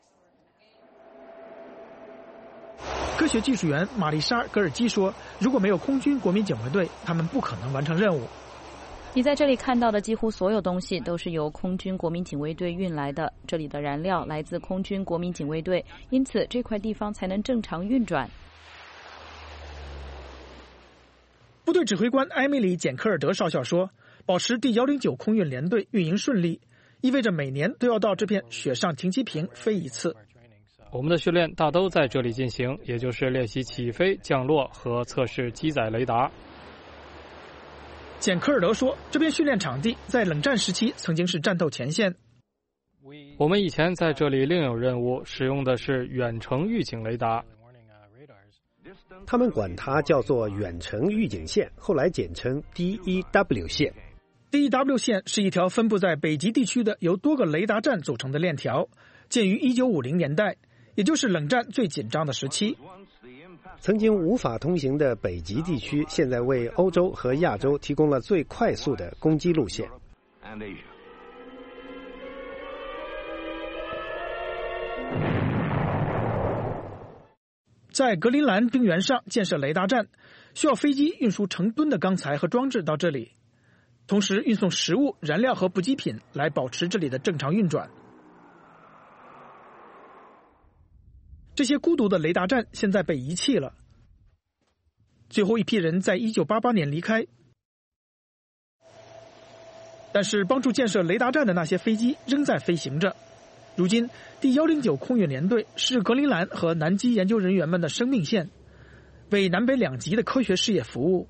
科学技术员玛丽莎·格尔基说，如果没有空军国民警卫队，他们不可能完成任务。 你在这里看到的几乎所有东西都是由空军国民警卫队运来的，这里的燃料来自空军国民警卫队，因此这块地方才能正常运转。 部队指挥官埃米里·简科尔德少校说，保持第一零九空运联队运营顺利，意味着每年都要到这片雪上停机坪飞一次。 我们的训练大都在这里进行，也就是练习起飞、降落和测试机载雷达。 简科尔德说，这片训练场地在冷战时期曾经是战斗前线。 我们以前在这里另有任务，使用的是远程预警雷达。 他们管它叫做远程预警线，后来简称 D E W 线。 D E W 线是一条分布在北极地区的由多个雷达站组成的链条，建于一九五零年代，也就是冷战最紧张的时期。 曾经无法通行的北极地区，现在为欧洲和亚洲提供了最快速的攻击路线。 在格陵兰冰原上建设雷达站，需要飞机运输成吨的钢材和装置到这里，同时运送食物、燃料和补给品来保持这里的正常运转。这些孤独的雷达站现在被遗弃了，最后一批人在一九八八年离开。但是帮助建设雷达站的那些飞机仍在飞行着。如今第一零九空运联队是格陵兰和南极研究人员们的生命线，为南北两极的科学事业服务。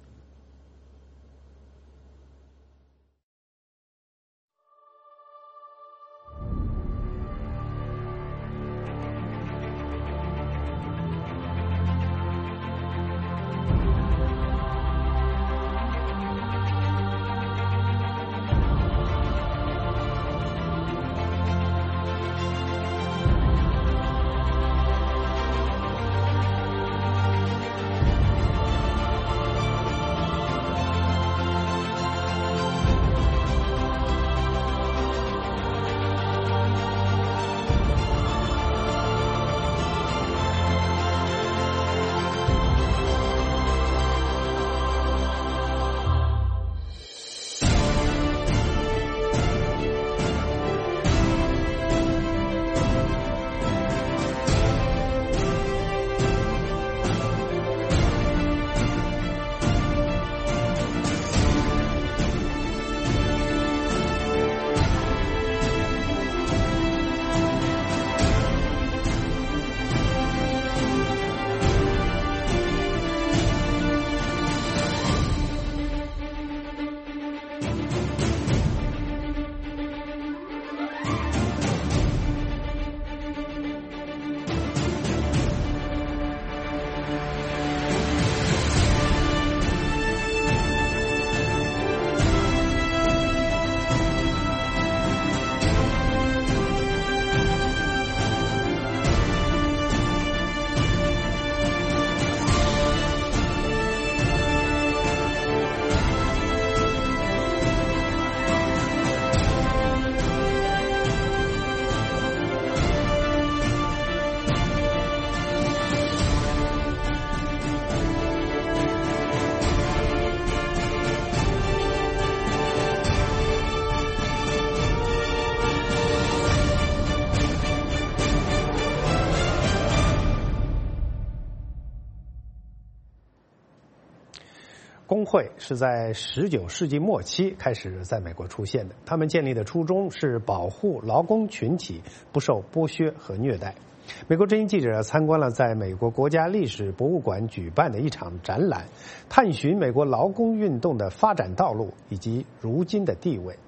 工会是在十九世纪末期开始在美国出现的，他们建立的初衷是保护劳工群体不受剥削和虐待。美国之音记者参观了在美国国家历史博物馆举办的一场展览，探寻美国劳工运动的发展道路以及如今的地位。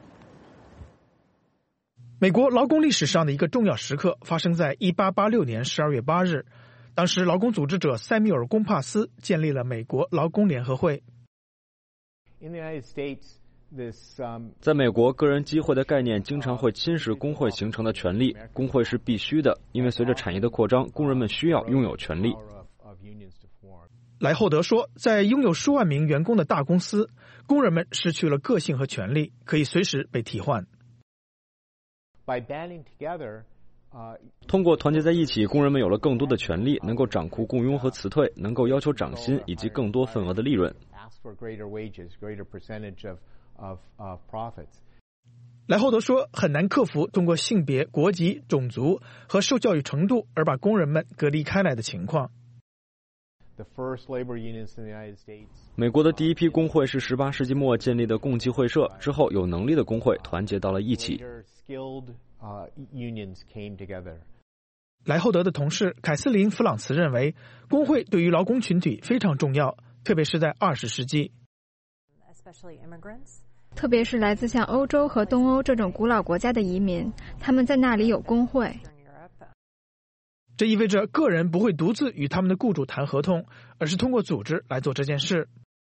美国劳工历史上的一个重要时刻发生在一八八六年十二月八日，当时劳工组织者塞缪尔·贡帕斯建立了美国劳工联合会。 在美国，个人机会的概念经常会侵蚀工会形成的权利。工会是必须的，因为随着产业的扩张，工人们需要拥有权利。 莱厚德说，在拥有数万名员工的大公司，工人们失去了个性和权利，可以随时被替换。 通过团结在一起，工人们有了更多的权利，能够掌控雇佣和辞退，能够要求涨薪以及更多份额的利润。 莱厚德说，很难克服通过性别、国籍、种族和受教育程度而把工人们隔离开来的情况。 美国的第一批工会是十八世纪末建立的共济会社，之后有能力的工会团结到了一起。 莱厚德的同事凯瑟琳·弗朗茨认为，工会对于劳工群体非常重要，特别是在二十世纪。 特别是来自像欧洲和东欧这种古老国家的移民，他们在那里有工会。 这意味着个人不会独自与他们的雇主谈合同，而是通过组织来做这件事。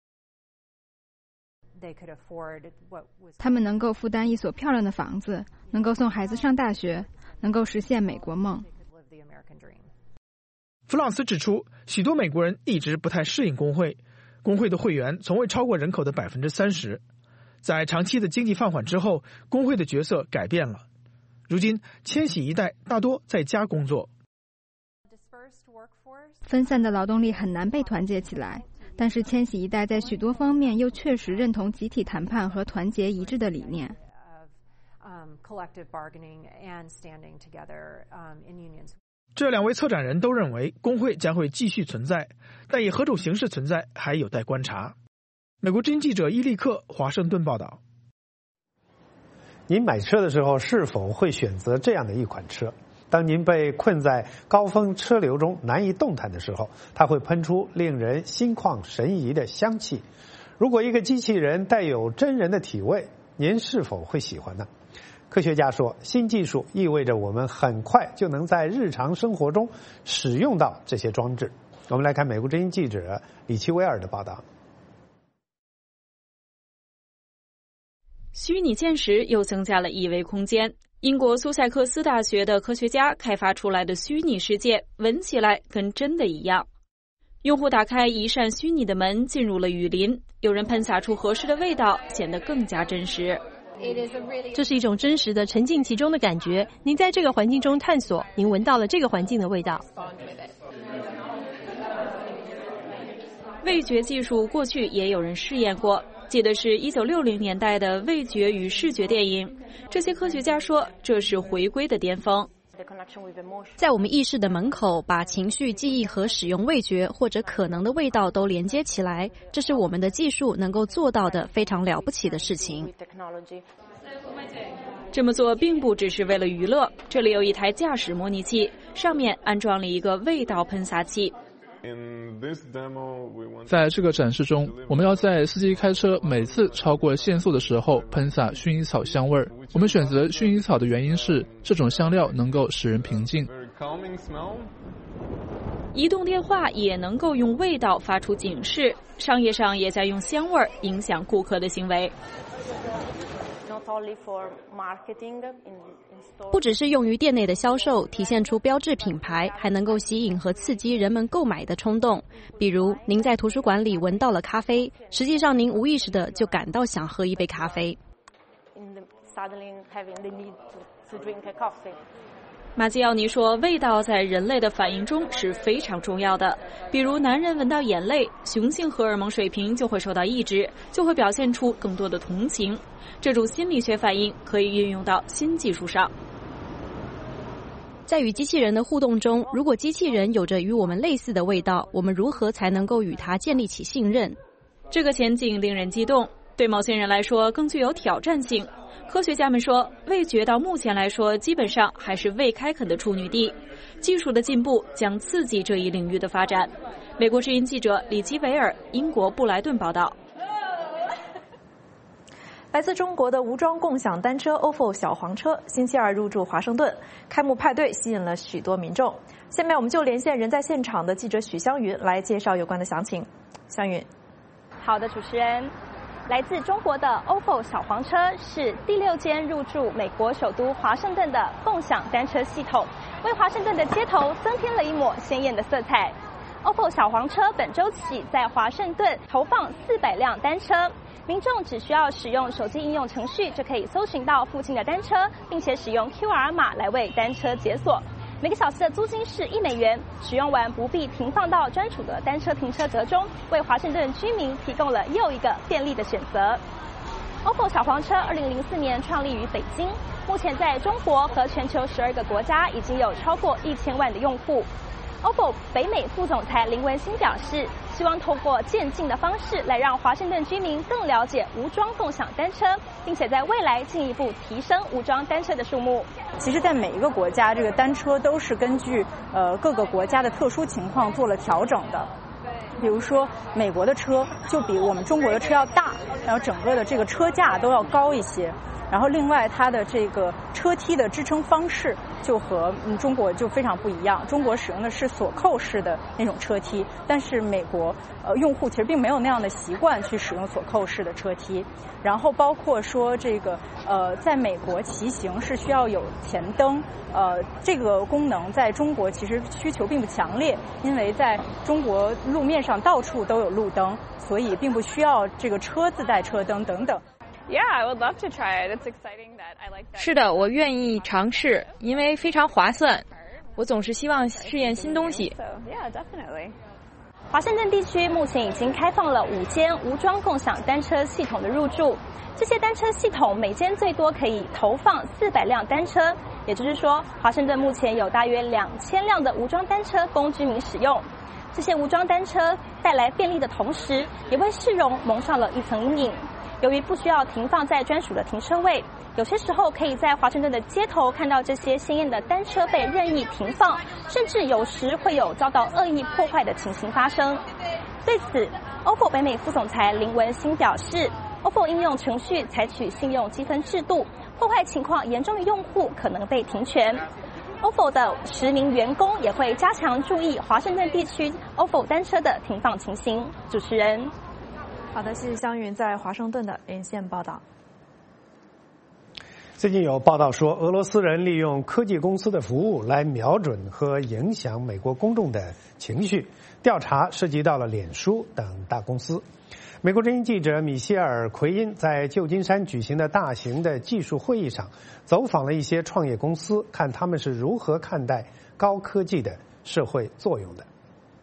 他们能够负担一所漂亮的房子，能够送孩子上大学，能够实现美国梦。 弗朗斯指出，许多美国人一直不太适应工会，工会的会员从未超过人口的百分之三十。在长期的经济放缓之后，工会的角色改变了。如今，千禧一代大多在家工作。 分散的劳动力很难被团结起来，但是千禧一代在许多方面又确实认同集体谈判和团结一致的理念。 这两位策展人都认为工会将会继续存在，但以何种形式存在还有待观察。美国之音记者伊利克华盛顿报道。 您买车的时候是否会选择这样的一款车？当您被困在高峰车流中难以动弹的时候，它会喷出令人心旷神怡的香气。如果一个机器人带有真人的体味，您是否会喜欢呢？科学家说，新技术意味着我们很快就能在日常生活中使用到这些装置。我们来看美国之音记者李奇威尔的报道。 虚拟现实又增加了一维空间。英国苏塞克斯大学的科学家开发出来的虚拟世界，闻起来跟真的一样。用户打开一扇虚拟的门，进入了雨林，有人喷洒出合适的味道，显得更加真实。 这是一种真实的沉浸其中的感觉，您在这个环境中探索，您闻到了这个环境的味道。 味觉技术过去也有人试验过，记得是一九六零年代的味觉与视觉电影。这些科学家说，这是回归的巅峰。 在我们意识的门口，把情绪、记忆和使用味觉或者可能的味道都连接起来，这是我们的技术能够做到的非常了不起的事情。 这么做并不只是为了娱乐，这里有一台驾驶模拟器，上面安装了一个味道喷洒器。 在这个展示中，我们要在司机开车每次超过限速的时候喷洒薰衣草香味儿。我们选择薰衣草的原因是，这种香料能够使人平静。 移动电话也能够用味道发出警示，商业上也在用香味儿影响顾客的行为。 不只是用于店内的销售，体现出标志品牌，还能够吸引和刺激人们购买的冲动。比如，您在图书馆里闻到了咖啡，实际上您无意识的就感到想喝一杯咖啡。 马基奥尼说，味道在人类的反应中是非常重要的。比如，男人闻到眼泪，雄性荷尔蒙水平就会受到抑制，就会表现出更多的同情。这种心理学反应可以运用到新技术上。 在与机器人的互动中，如果机器人有着与我们类似的味道，我们如何才能够与它建立起信任？ 这个前景令人激动，对某些人来说更具有挑战性。科学家们说，味觉到目前来说基本上还是未开垦的处女地，技术的进步将刺激这一领域的发展。美国之音记者李基维尔，英国布莱顿报道。 来自中国的无桩共享单车 O F O 小黄车星期二入驻华盛顿，开幕派对吸引了许多民众。下面我们就连线人在现场的记者许湘云来介绍有关的详情。湘云， 好的，主持人。来自中国的 O F O 小黄车是第六间入驻美国首都华盛顿的共享单车系统，为华盛顿的街头增添了一抹鲜艳的色彩。O F O 小黄车本周起在华盛顿投放四百辆单车，民众只需要使用手机应用程序就可以搜寻到附近的单车，并且使用 Q R 码来为单车解锁。每个小时的租金是一美元，使用完不必停放到专属的单车停车格中，为华盛顿居民提供了又一个便利的选择。O F O 小黄车二零零四年创立于北京，目前在中国和全球十二个国家已经有超过一千万的用户。O F O 北美副总裁林文新表示，希望透过渐进的方式来让华盛顿居民更了解无桩共享单车，并且在未来进一步提升无桩单车的数目。 其实在每一个国家，这个单车都是根据呃各个国家的特殊情况做了调整的。比如说美国的车就比我们中国的车要大，然后整个的这个车架都要高一些。然后另外它的这个车梯的支撑方式就和嗯中国就非常不一样，中国使用的是锁扣式的那种车梯，但是美国呃用户其实并没有那样的习惯去使用锁扣式的车梯。然后包括说这个呃在美国骑行是需要有前灯，呃这个功能在中国其实需求并不强烈，因为在中国路面上到处都有路灯，所以并不需要这个车自带车灯等等。 Yeah, I would love to try it. It's exciting that I like that. 是的，我愿意尝试，因为非常划算。我总是希望试验新东西。 Yeah, definitely. 华盛顿地区目前已经开放了五间无桩共享单车系统的入驻，这些单车系统每间最多可以投放四百辆单车，也就是说，华盛顿目前有大约两千辆的无桩单车供居民使用。这些无桩单车带来便利的同时，也为市容蒙上了一层阴影。由于不需要停放在专属的停车位，有些时候可以在华盛顿的街头看到这些鲜艳的单车被任意停放，甚至有时会有遭到恶意破坏的情形发生。对此 ，O F O 北美副总裁林文新表示 ，O F O 应用程序采取信用积分制度，破坏情况严重的用户可能被停权。O F O 的十名员工也会加强注意华盛顿地区 O F O 单车的停放情形。主持人。 好的，谢谢湘云在华盛顿的连线报道。 最近有报道说，俄罗斯人利用科技公司的服务来瞄准和影响美国公众的情绪。调查涉及到了脸书等大公司。美国之音记者米歇尔·奎因在旧金山举行的大型的技术会议上，走访了一些创业公司，看他们是如何看待高科技的社会作用的。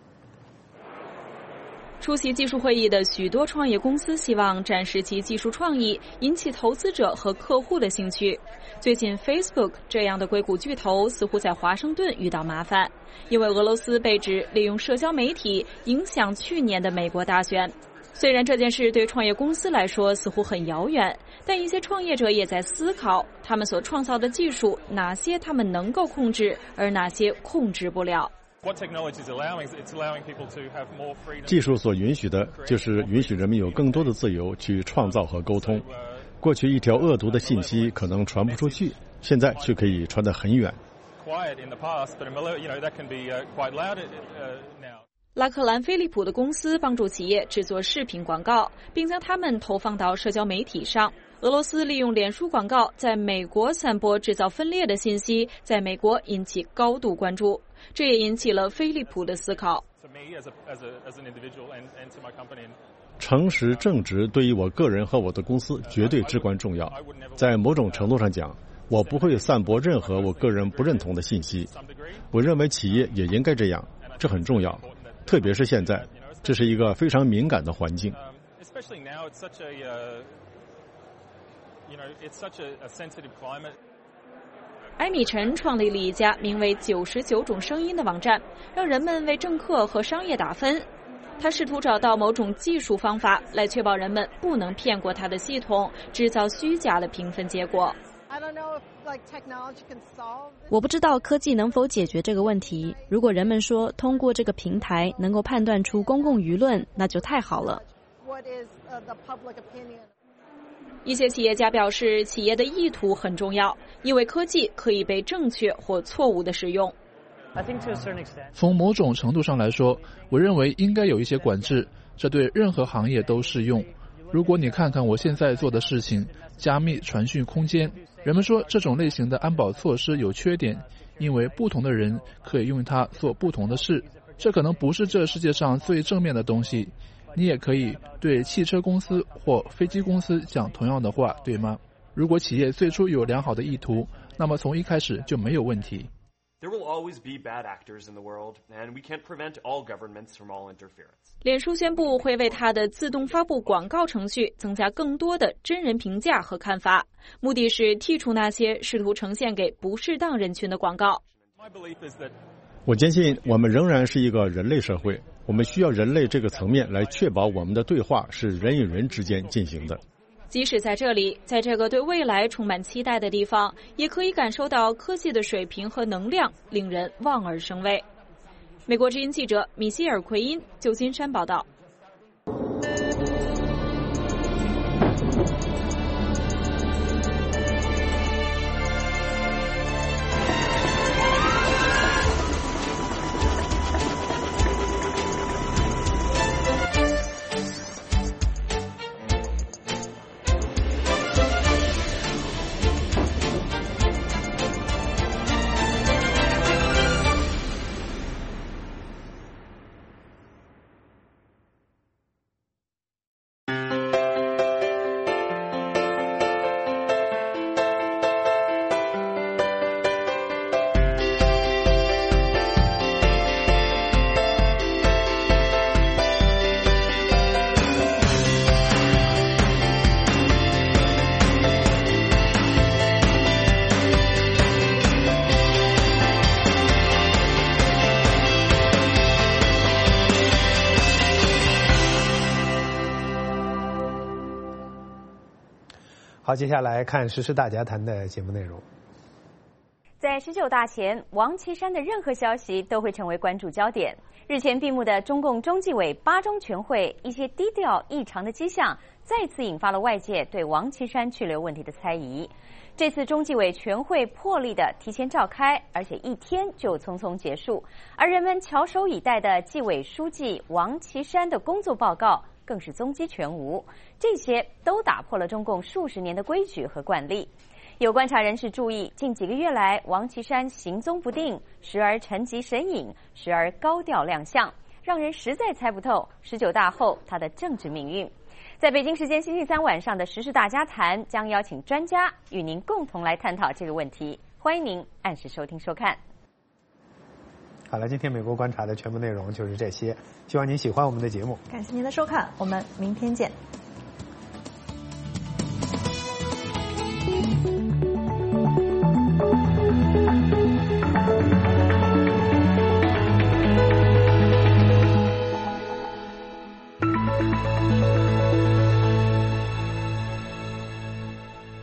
出席技术会议的许多创业公司希望展示其技术创意，引起投资者和客户的兴趣。最近 Facebook 这样的硅谷巨头似乎在华盛顿遇到麻烦，因为俄罗斯被指利用社交媒体影响去年的美国大选。虽然这件事对创业公司来说似乎很遥远，但一些创业者也在思考，他们所创造的技术哪些他们能够控制，而哪些控制不了。 技术所允许的就是允许人们有更多的自由去创造和沟通。过去一条恶毒的信息可能传不出去，现在却可以传得很远。 拉克兰飞利浦的公司帮助企业制作视频广告，并将它们投放到社交媒体上。俄罗斯利用脸书广告在美国散播制造分裂的信息，在美国引起高度关注，这也引起了飞利浦的思考。 诚实正直对于我个人和我的公司绝对至关重要。在某种程度上讲，我不会散播任何我个人不认同的信息。我认为企业也应该这样，这很重要，特别是现在，这是一个非常敏感的环境。 埃米陈创立了一家名为九十九种声音的网站，让人们为政客和商业打分。 他试图找到某种技术方法来确保人们不能骗过他的系统，制造虚假的评分结果。 我不知道科技能否解决这个问题。如果人们说通过这个平台能够判断出公共舆论，那就太好了。 一些企业家表示，企业的意图很重要，因为科技可以被正确或错误的使用。 从某种程度上来说，我认为应该有一些管制，这对任何行业都适用。如果你看看我现在做的事情，加密传讯空间，人们说这种类型的安保措施有缺点，因为不同的人可以用它做不同的事。这可能不是这世界上最正面的东西。你也可以对汽车公司或飞机公司讲同样的话，对吗？如果企业最初有良好的意图，那么从一开始就没有问题。 脸书宣布会为它的自动发布广告程序增加更多的真人评价和看法，目的是剔除那些试图呈现给不适当人群的广告。 我坚信我们仍然是一个人类社会，我们需要人类这个层面来确保我们的对话是人与人之间进行的。 即使在这里，在这个对未来充满期待的地方，也可以感受到科技的水平和能量令人望而生畏。美国之音记者米歇尔·奎因，旧金山报道。 好，接下来看时事大家谈的节目内容。 在十九大前，王岐山的任何消息都会成为关注焦点。日前闭幕的中共中纪委八中全会，一些低调异常的迹象再次引发了外界对王岐山去留问题的猜疑。这次中纪委全会破例的提前召开，而且一天就匆匆结束，而人们翘首以待的纪委书记王岐山的工作报告更是踪迹全无，这些都打破了中共数十年的规矩和惯例。有观察人士注意，近几个月来，王岐山行踪不定，时而沉寂神隐，时而高调亮相，让人实在猜不透十九大后他的政治命运。在北京时间星期三晚上的时事大家谈，将邀请专家与您共同来探讨这个问题。欢迎您按时收听收看。 好了，今天美国观察的全部内容就是这些，希望您喜欢我们的节目。 感谢您的收看，我们明天见。